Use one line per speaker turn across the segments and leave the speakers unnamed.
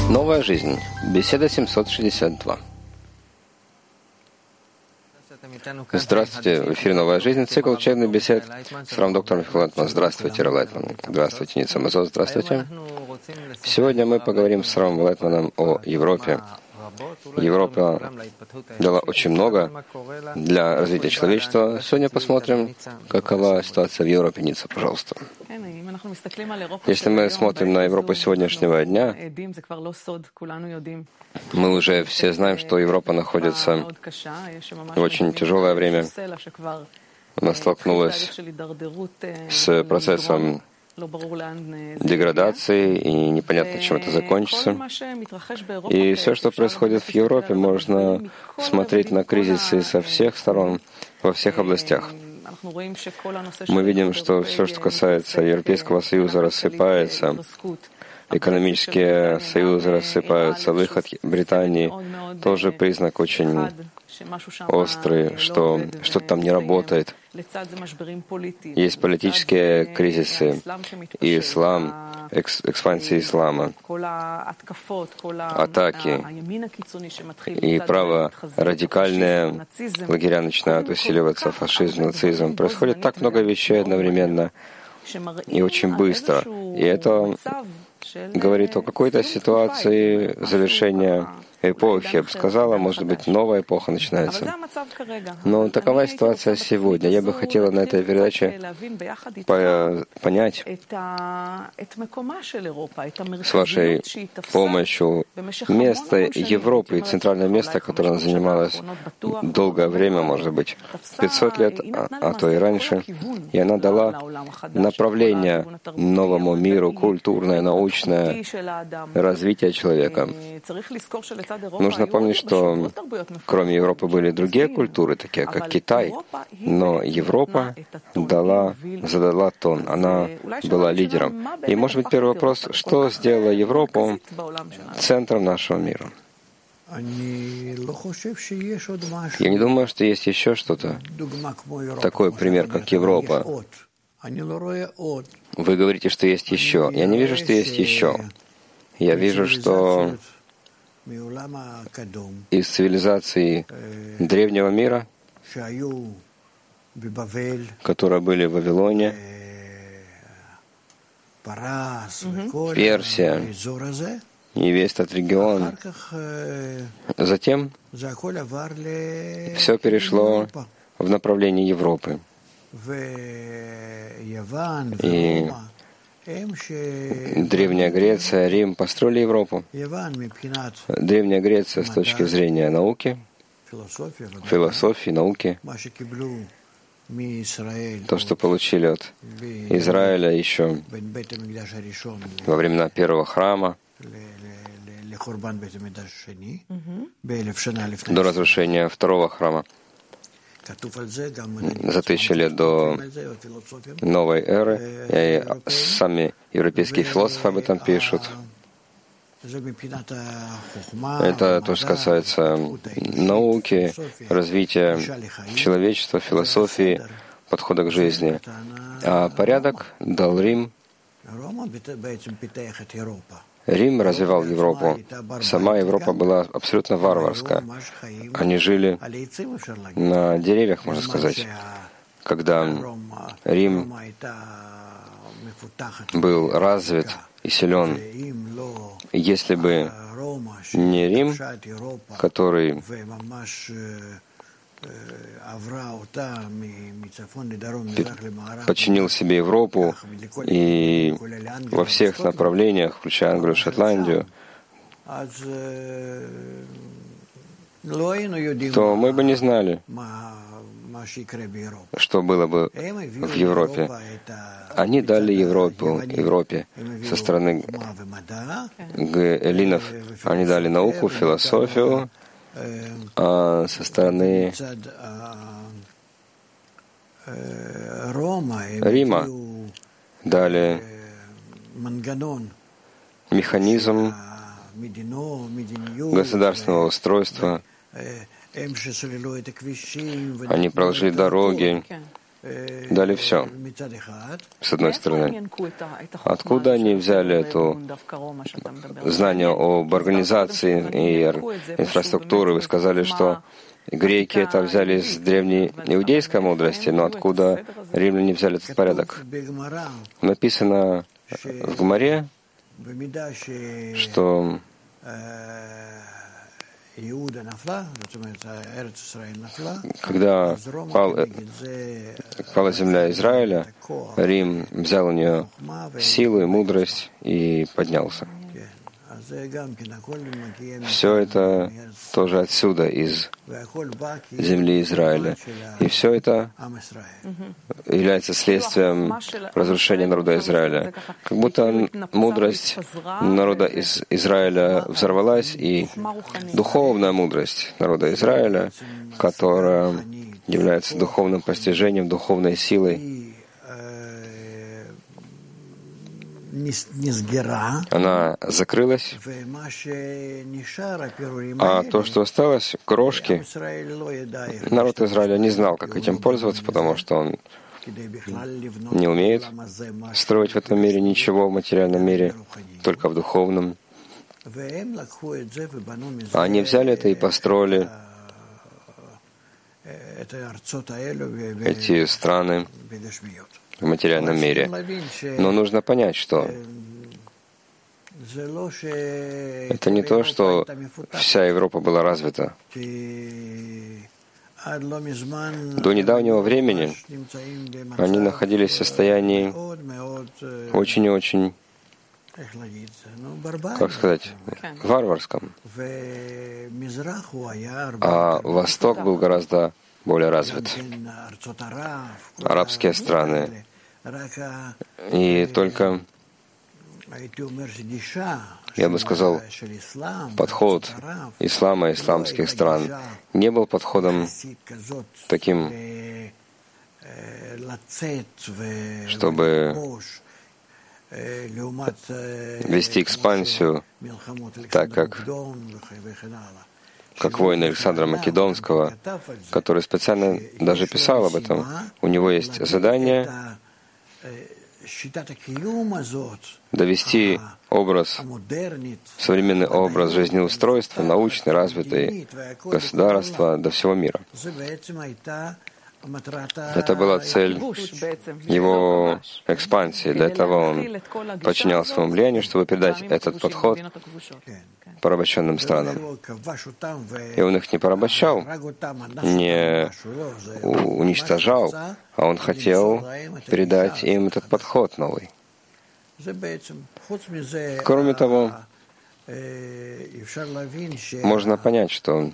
Новая жизнь. Беседа 762. Здравствуйте. В эфире «Новая жизнь». Цикл учебных бесед с доктором Михаилом Лайтманом. Здравствуйте, Ра Лайтман. Здравствуйте, Ницца Мазот. Здравствуйте. Сегодня мы поговорим с Равом Лайтманом о Европе. Европа дала очень много для развития человечества. Сегодня посмотрим, какова ситуация в Европе. Ницца, пожалуйста. Если мы смотрим на Европу сегодняшнего дня, мы уже все знаем, что Европа находится в очень тяжелое время. Она столкнулась с процессом деградации, и непонятно, чем это закончится. И все, что происходит в Европе, можно смотреть на кризисы со всех сторон, во всех областях. Мы видим, что все, что касается Европейского Союза, рассыпается. Экономические союзы рассыпаются. Выход Британии тоже признак очень острый, что что-то там не работает. Есть политические кризисы, и ислам, экспансия ислама, атаки, и право-радикальные лагеря начинают усиливаться, фашизм, нацизм. Происходит так много вещей одновременно и очень быстро. И это говорит о какой-то ситуации завершения эпохи. Я бы сказала, может быть, новая эпоха начинается. Но такова ситуация сегодня. Я бы хотела на этой передаче понять с вашей помощью место Европы и центральное место, которое она занималась долгое время, может быть, 500 лет, а то и раньше. И она дала направление новому миру, культурное, научное развитие человека. Нужно помнить, что кроме Европы были другие культуры, такие как Китай, но Европа задала тон, она была лидером. И, может быть, первый вопрос, что сделало Европу центром нашего мира? Я не думаю, что есть еще что-то, такой пример, как Европа. Вы говорите, что есть еще. Я не вижу, что есть еще. Я вижу, что из цивилизаций древнего мира, которые были в Вавилоне, Персия и весь этот регион, затем все перешло в направлении Европы. И Древняя Греция, Рим построили Европу. Древняя Греция с точки зрения науки, философии, науки, то, что получили от Израиля еще во времена первого храма, до разрушения второго храма, за 1000 лет до новой эры, и сами европейские философы об этом пишут. Это то, что касается науки, развития человечества, философии, подхода к жизни. А порядок дал Рим. Рим развивал Европу. Сама Европа была абсолютно варварская. Они жили на деревьях, можно сказать. Когда Рим был развит и силен, если бы не Рим, который подчинил себе Европу и во всех направлениях, включая Англию, Шотландию, то мы бы не знали, что было бы в Европе. Они дали Европе со стороны эллинов, они дали науку, философию, а со стороны Рима дали механизм государственного устройства. Они проложили дороги, дали все, с одной стороны. Откуда они взяли это знание об организации и инфраструктуре? Вы сказали, что греки это взяли из древней иудейской мудрости, но откуда римляне взяли этот порядок? Написано в Гемаре, что когда пала земля Израиля, Рим взял у нее силу и мудрость и поднялся. Все это тоже отсюда, из земли Израиля. И все это является следствием разрушения народа Израиля. Как будто мудрость народа из Израиля взорвалась, и духовная мудрость народа Израиля, которая является духовным постижением, духовной силой, она закрылась, а то, что осталось, крошки, народ Израиля не знал, как этим пользоваться, потому что он не умеет строить в этом мире ничего, в материальном мире, только в духовном. Они взяли это и построили эти страны в материальном мире. Но нужно понять, что это не то, что вся Европа была развита. До недавнего времени они находились в состоянии очень и очень, как сказать, варварском. А Восток был гораздо более развит. Арабские страны. И только, я бы сказал, подход ислама, исламских стран не был подходом таким, чтобы вести экспансию, так как воин Александра Македонского, который специально даже писал об этом. У него есть задание довести современный образ жизнеустройства, научный, развитый государства до всего мира. Это была цель его экспансии. Для этого он подчинял своему влиянию, чтобы передать этот подход порабощенным странам. И он их не порабощал, не уничтожал, а он хотел передать им этот подход новый. Кроме того, можно понять, что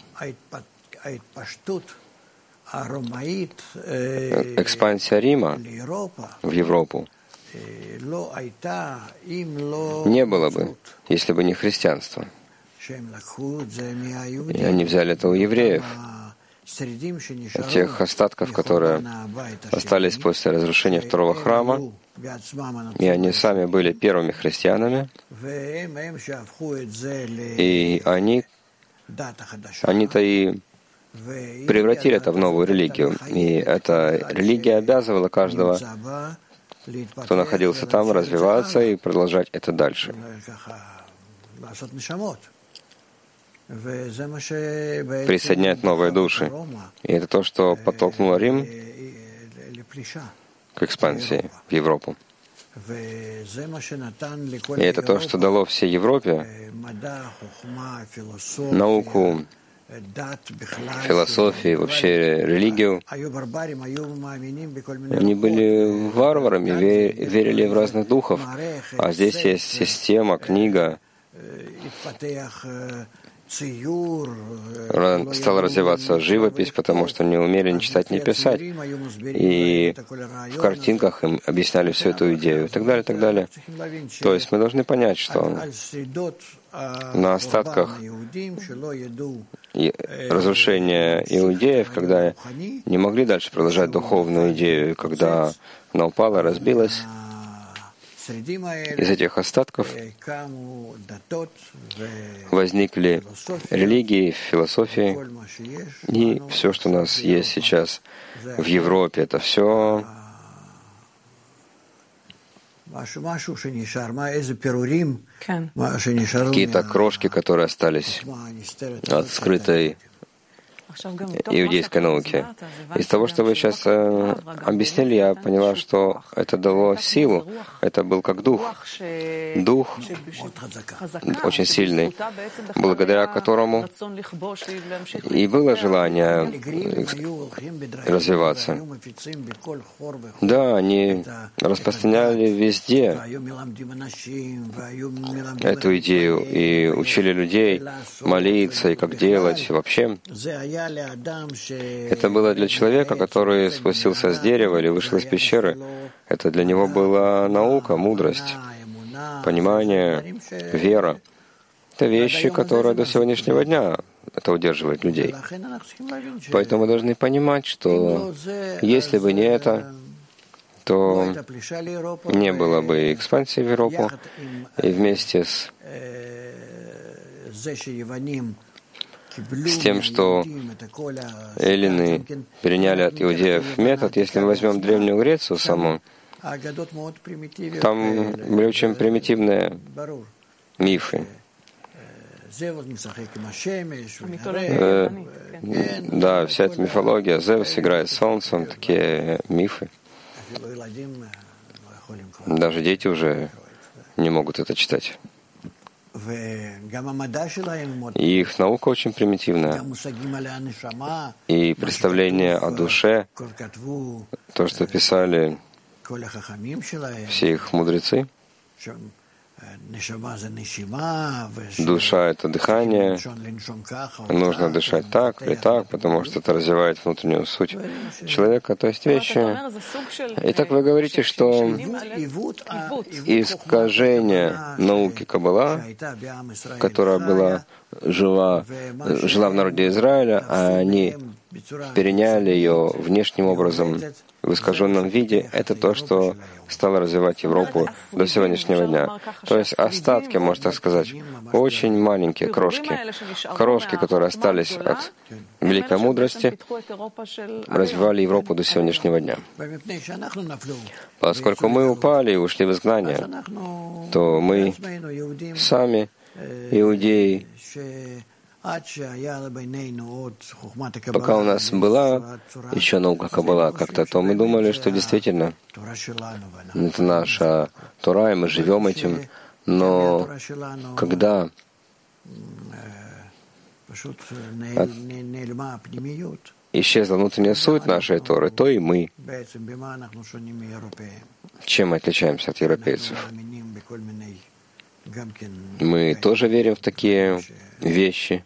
экспансия Рима в Европу не было бы, если бы не христианство. И они взяли это у евреев, тех остатков, которые остались после разрушения второго храма, и они сами были первыми христианами, и они-то и превратили это в новую религию. И эта религия обязывала каждого, кто находился там, развиваться и продолжать это дальше. Присоединять новые души. И это то, что подтолкнуло Рим к экспансии в Европу. И это то, что дало всей Европе науку, философию, вообще религию. Они были варварами, верили в разных духов. А здесь есть система, книга. Стала развиваться живопись, потому что не умели ни читать, ни писать. И в картинках им объясняли всю эту идею, и так далее, и так далее. То есть мы должны понять, что на остатках разрушения иудеев, когда не могли дальше продолжать духовную идею, и когда она упала, разбилась, из этих остатков возникли религии, философии, и все, что у нас есть сейчас в Европе, это все какие-то крошки, которые остались от скрытой иудейской науки. Из того, что вы сейчас объяснили, я поняла, что это дало силу. Это был как дух. Дух очень сильный, благодаря которому и было желание развиваться. Да, они распространяли везде эту идею и учили людей молиться и как делать вообще. Это было для человека, который спустился с дерева или вышел из пещеры. Это для него была наука, мудрость, понимание, вера. Это вещи, которые до сегодняшнего дня это удерживает людей. Поэтому мы должны понимать, что если бы не это, то не было бы экспансии в Европу, и вместе с тем, что эллины переняли от иудеев метод, если мы возьмем Древнюю Грецию саму, там были очень примитивные мифы. Да, вся эта мифология, Зевс играет с солнцем, такие мифы. Даже дети уже не могут это читать. И их наука очень примитивная. И представление о душе, то, что писали все их мудрецы, душа — это дыхание, нужно дышать так или так, потому что это развивает внутреннюю суть человека, то есть вещи. Итак, вы говорите, что искажение науки Каббала, которая была жила в народе Израиля, а они переняли ее внешним образом в искаженном виде, это то, что стало развивать Европу до сегодняшнего дня. То есть остатки, можно так сказать, очень маленькие крошки, которые остались от великой мудрости, развивали Европу до сегодняшнего дня. Поскольку мы упали и ушли в изгнание, то мы сами, иудеи, пока у нас была еще наука Каббала как-то, то мы думали, что действительно это наша Тора, и мы живем этим. Но когда исчезла внутренняя суть нашей Торы, то и мы. Чем мы отличаемся от европейцев? Мы тоже верим в такие вещи.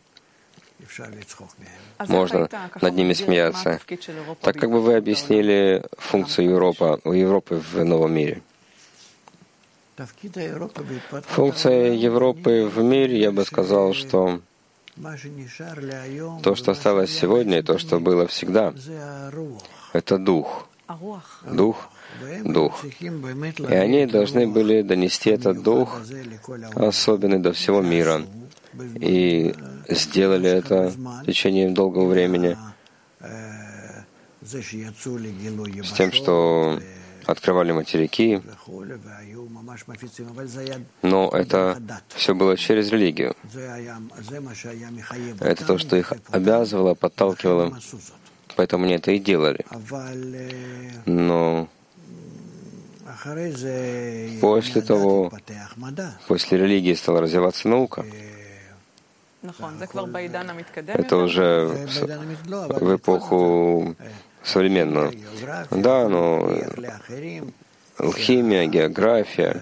Можно над ними смеяться. Так как бы вы объяснили функцию Европы в новом мире? Функция Европы в мире, я бы сказал, что то, что осталось сегодня, и то, что было всегда, это дух. Дух. И они должны были донести этот дух особенный до всего мира. И сделали это в течение долгого времени с тем, что открывали материки, но это все было через религию. Это то, что их обязывало, подталкивало, поэтому они это и делали. Но после того, после религии стала развиваться наука. Это уже в эпоху современную. Да, но алхимия, география.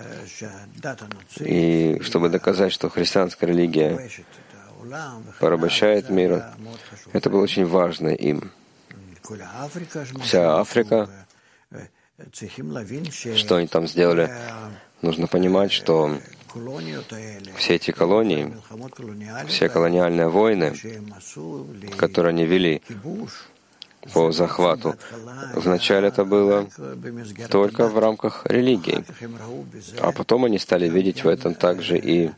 И чтобы доказать, что христианская религия порабощает мир, это было очень важно им. Вся Африка, что они там сделали, нужно понимать, что все эти колонии, все колониальные войны, которые они вели по захвату. Вначале это было только в рамках религии, а потом они стали видеть в этом также и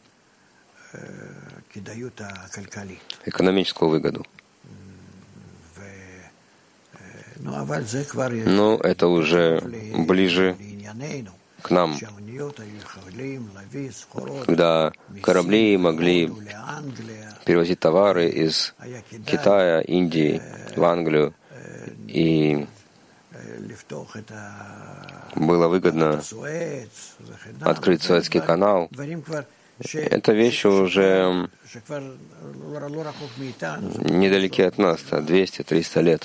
экономическую выгоду. Но это уже ближе к нам, когда корабли могли перевозить товары из Китая, Индии в Англию, и было выгодно открыть Суэцкий канал. Это вещи уже недалеки от нас, 200-300 лет.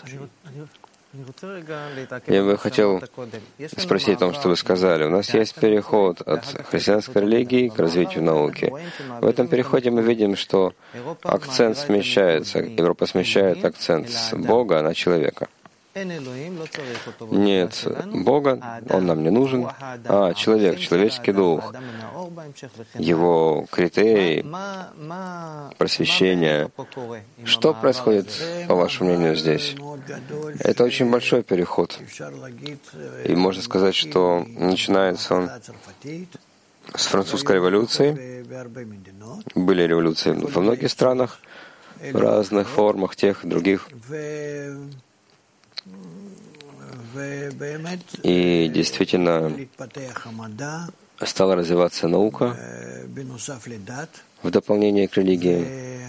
Я бы хотел спросить о том, что вы сказали. У нас есть переход от христианской религии к развитию науки. В этом переходе мы видим, что акцент смещается. Европа смещает акцент с Бога на человека. Нет Бога, Он нам не нужен, а человек, человеческий дух, его критерии просвещения. Что происходит, по вашему мнению, здесь? Это очень большой переход. И можно сказать, что начинается он с французской революции. Были революции во многих странах, в разных формах, тех и других. И действительно стала развиваться наука в дополнение к религии.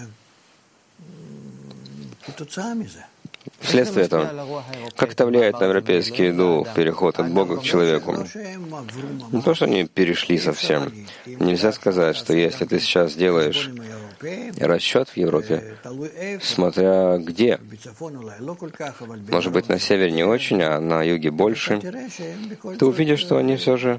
Вследствие этого, как это влияет на европейский дух, переход от Бога к человеку? Не то, что они перешли совсем. Нельзя сказать, что если ты сейчас делаешь расчет в Европе, смотря где, может быть, на севере не очень, а на юге больше, ты увидишь, что они все же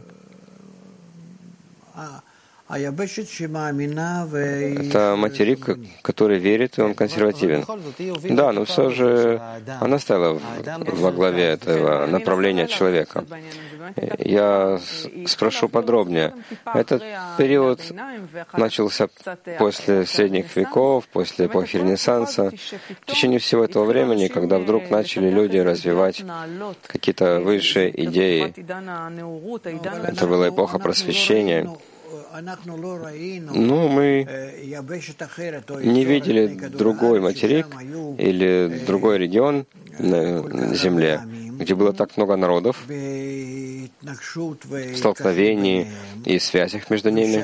это материк, который верит, и он консервативен. Да, но все же она стояла во главе этого направления человека. Я спрошу подробнее. Этот период начался после средних веков, после эпохи Ренессанса. В течение всего этого времени, когда вдруг начали люди развивать какие-то высшие идеи, это была эпоха просвещения. Но мы не видели другой материк или другой регион на Земле, где было так много народов, столкновений и связях между ними,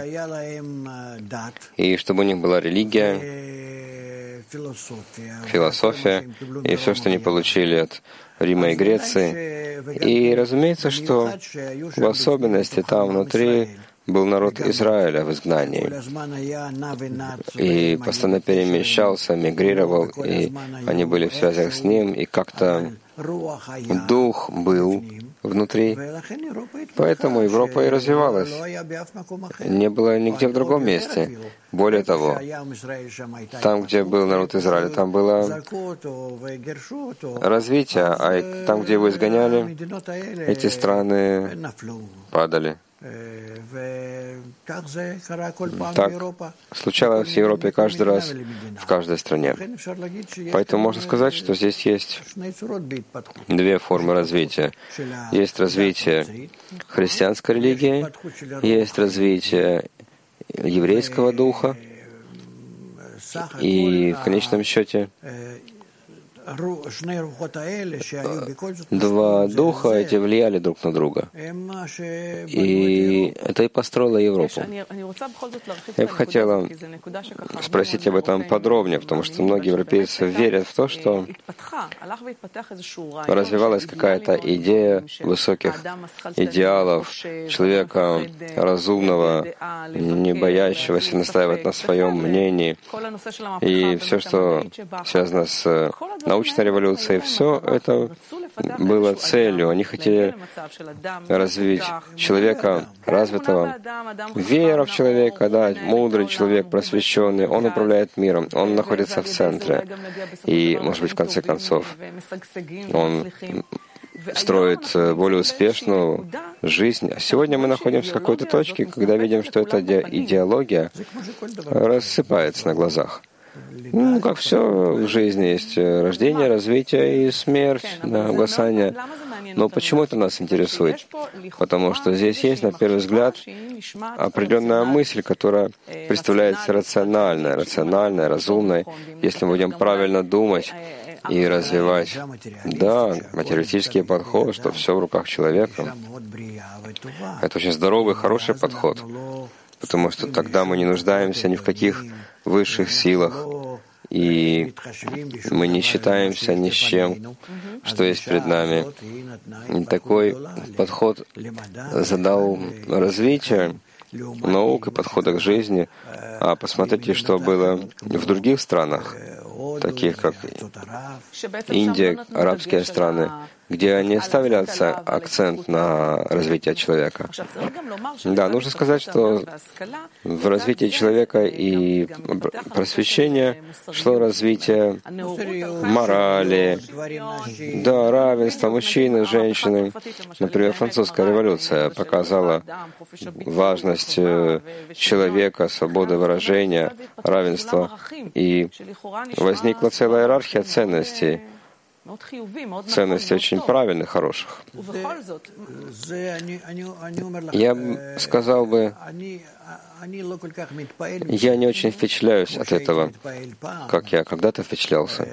и чтобы у них была религия, философия и все, что они получили от Рима и Греции. И разумеется, что в особенности там внутри был народ Израиля в изгнании, и постоянно перемещался, мигрировал, и они были в связях с ним, и как-то дух был внутри. Поэтому Европа и развивалась. Не было нигде в другом месте. Более того, там, где был народ Израиля, там было развитие, а там, где его изгоняли, эти страны падали. Так случалось в Европе каждый раз, в каждой стране. Поэтому можно сказать, что здесь есть две формы развития. Есть развитие христианской религии, есть развитие еврейского духа, и в конечном счете два духа эти влияли друг на друга. И это и построило Европу. Я бы хотела спросить об этом подробнее, потому что многие европейцы верят в то, что развивалась какая-то идея высоких идеалов, человека разумного, не боящегося настаивать на своем мнении. И все, что связано с научной революцией, все это было целью. Они хотели развить человека развитого, вера в человека, да, мудрый человек, просвещенный, он управляет миром, он находится в центре. И, может быть, в конце концов, он строит более успешную жизнь. А сегодня мы находимся в какой-то точке, когда видим, что эта идеология рассыпается на глазах. Ну, как все в жизни, есть рождение, развитие и смерть, да, угасание. Но почему это нас интересует? Потому что здесь есть, на первый взгляд, определенная мысль, которая представляется рациональной, разумной, если мы будем правильно думать и развивать, да, материалистический подход, что все в руках человека. Это очень здоровый, хороший подход, потому что тогда мы не нуждаемся ни в каких высших силах, и мы не считаемся ни с чем, что есть перед нами. И такой подход задал развитие наук и подхода к жизни. А посмотрите, что было в других странах, таких как Индия, арабские страны, где они ставили акцент на развитие человека. Да, нужно сказать, что в развитии человека и просвещения шло развитие морали, да, равенства мужчины, женщины. Например, французская революция показала важность человека, свободы выражения, равенства, и возникла целая иерархия ценностей, очень правильных, хороших. Я сказал бы, я не очень впечатляюсь от этого, как я когда-то впечатлялся,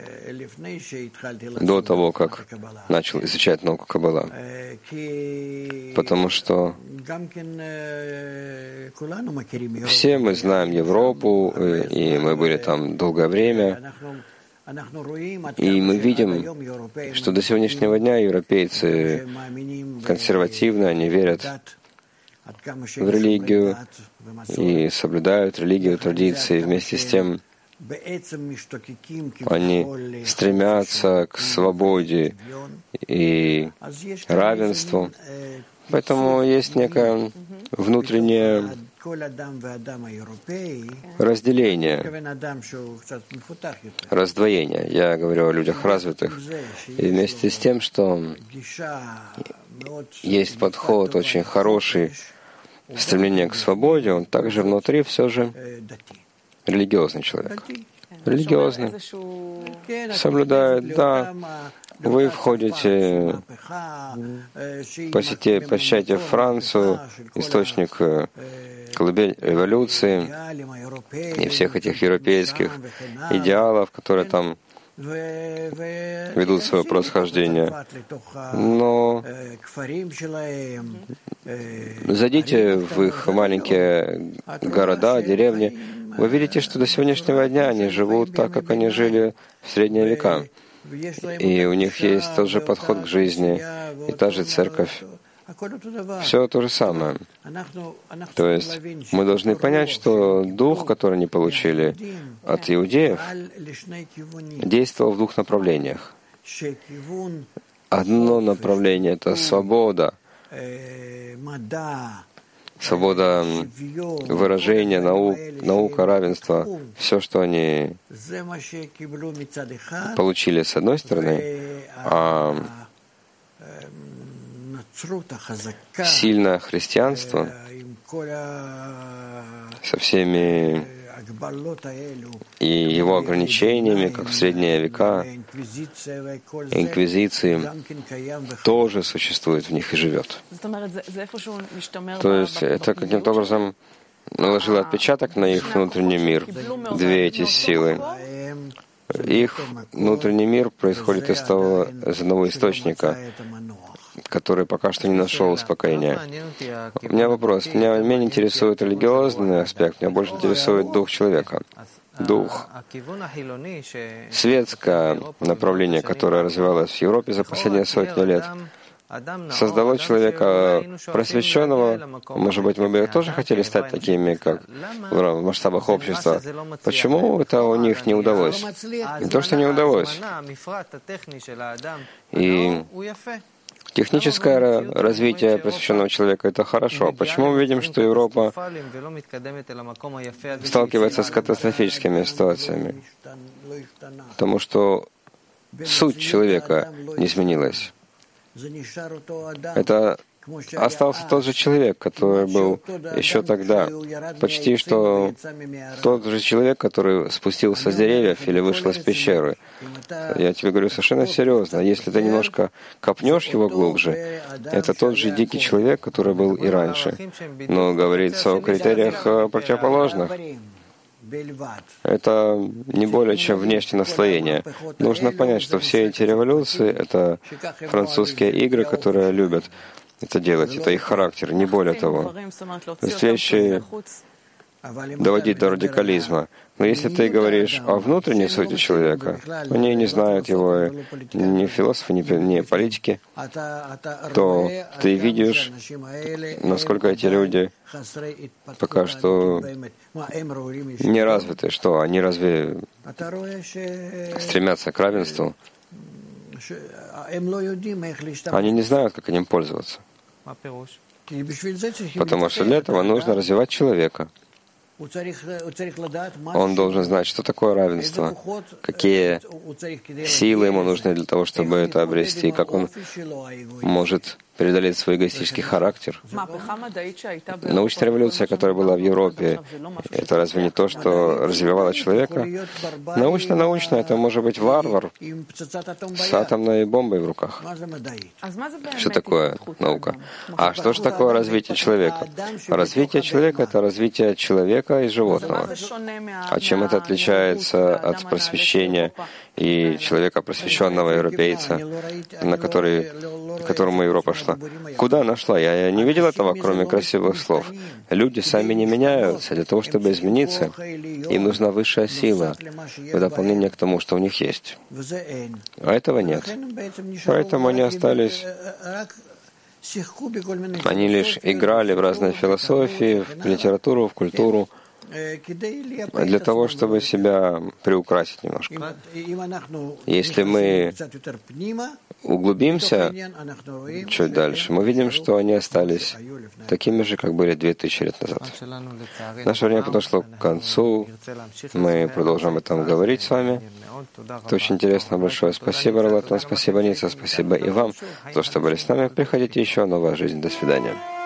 до того, как начал изучать науку Каббала. Потому что все мы знаем Европу, и мы были там долгое время, и мы видим, что до сегодняшнего дня европейцы консервативны, они верят в религию и соблюдают религию, традиции. Вместе с тем они стремятся к свободе и равенству. Поэтому есть некое внутреннее разделение, раздвоение. Я говорю о людях развитых. И вместе с тем, что есть подход очень хороший, стремление к свободе, он также внутри все же религиозный человек. Религиозный. Соблюдает, да. Вы входите, посещаете Францию, источник колыбель революции и всех этих европейских идеалов, которые там ведут свое происхождение. Но зайдите в их маленькие города, деревни, вы видите, что до сегодняшнего дня они живут так, как они жили в средние века. И у них есть тот же подход к жизни, и та же церковь. Все то же самое. То есть мы должны понять, что дух, который они получили от иудеев, действовал в двух направлениях. Одно направление — это свобода. Свобода выражения, наука, равенство, все, что они получили с одной стороны, а сильное христианство со всеми и его ограничениями, как в средние века, инквизиции, тоже существует в них и живет. То есть это каким-то образом наложило отпечаток на их внутренний мир, две эти силы. Их внутренний мир происходит из одного источника, который пока что не нашел успокоения. У меня вопрос. Меня менее интересует религиозный аспект, меня больше интересует дух человека. Дух. Светское направление, которое развивалось в Европе за последние сотни лет, создало человека просвещенного. Может быть, мы бы тоже хотели стать такими, как в масштабах общества. Почему это у них не удалось? Не то, что не удалось. И техническое развитие просвещенного человека — это хорошо. Почему мы видим, что Европа сталкивается с катастрофическими ситуациями? Потому что суть человека не изменилась. Это остался тот же человек, который был еще тогда. Почти что тот же человек, который спустился с деревьев или вышел из пещеры. Я тебе говорю совершенно серьезно. Если ты немножко копнешь его глубже, это тот же дикий человек, который был и раньше. Но говорится о критериях противоположных. Это не более чем внешнее наслоение. Нужно понять, что все эти революции — это французские игры, которые любят это делать. Это их характер, не более того. То есть вещи доводить до радикализма. Но если ты говоришь о внутренней сути человека, они не знают его, ни философы, ни политики, то ты видишь, насколько эти люди пока что не развиты. Что, они разве стремятся к равенству? Они не знают, как этим пользоваться. Потому что для этого нужно развивать человека. Он должен знать, что такое равенство, какие силы ему нужны для того, чтобы это обрести, как он может преодолеть свой эгоистический характер. Научная революция, которая была в Европе, это разве не то, что развивало человека? Научно, это может быть варвар с атомной бомбой в руках. Что такое наука? А что же такое развитие человека? Развитие человека — это развитие человека и животного. А чем это отличается от просвещения и человека просвещенного европейца, которому Европа шла? Куда она шла? Я не видел этого, кроме красивых слов. Люди сами не меняются. Для того, чтобы измениться, им нужна высшая сила в дополнение к тому, что у них есть. А этого нет. Поэтому они остались... Они лишь играли в разные философии, в литературу, в культуру, для того, чтобы себя приукрасить немножко. Если мы углубимся чуть дальше, мы видим, что они остались такими же, как были 2000 лет назад. Наше время подошло к концу. Мы продолжим об этом говорить с вами. Это очень интересно. Большое спасибо, Ролатан, спасибо, Ница, спасибо и вам за то, что были с нами. Приходите еще. Новая жизнь. До свидания.